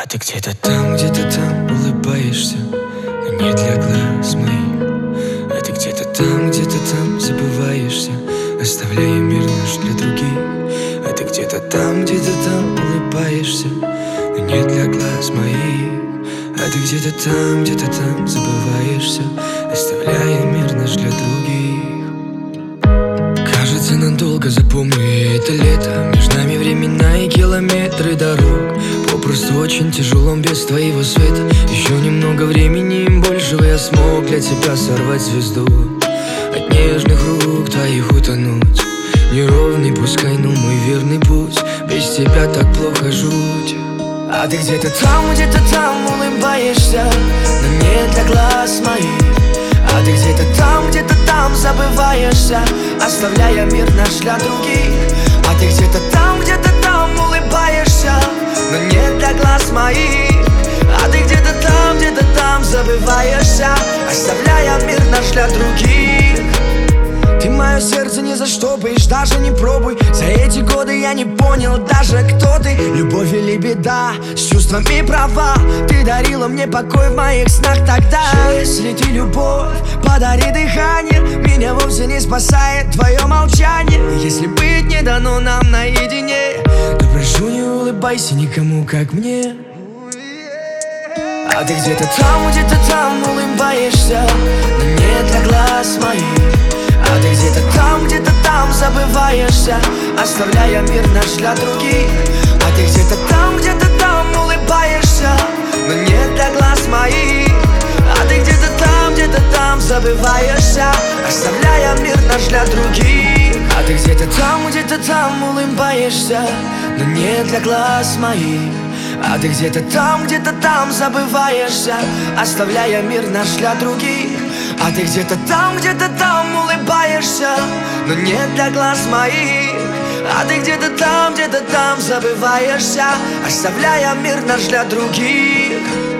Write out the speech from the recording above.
А ты где-то там улыбаешься, но не для глаз моих. А ты где-то там забываешься, оставляя мир наш для других. А ты где-то там улыбаешься, но не для глаз моих. А ты где-то там забываешься, оставляя мир наш для других. Кажется, надолго запомню я это лето. Между нами времена и километры дорог. Попросту очень тяжело без твоего света. Еще немного времени, им большего я смог для тебя сорвать звезду. От нежных рук твоих утонуть. Неровный, пускай, но мой верный путь. Без тебя так плохо жуть. А ты где-то там улыбаешься, но не для глаз моих. А ты где-то там забываешься, оставляя мир наш для других. А ты где-то там улыбаешься, но не для глаз моих. А ты где-то там забываешься, оставляя мир наш для других. Ты мое сердце ни за что боишь, даже не пробуй. За эти годы я не понял даже, кто ты. Любовь или беда, с чувствами права. Ты дарила мне покой в моих снах тогда. Если ты любовь, подари дыхание. Меня вовсе не спасает твое молчание. Если быть не дано нам наедине, то прошу, не улыбайся никому, как мне. А ты где-то там улыбаешься, но не для глаз моих. А ты где-то там забываешься, оставляя мир наш для других. А ты где-то там улыбаешься, но не для глаз моих. А ты где-то там забываешься, оставляя мир наш для других. А ты где-то там улыбаешься, но не для глаз моих. А ты где-то там забываешься, оставляя мир наш для других. А ты где-то там улыбаешься, но не для глаз моих. А ты где-то там забываешься, оставляя мир наш для других.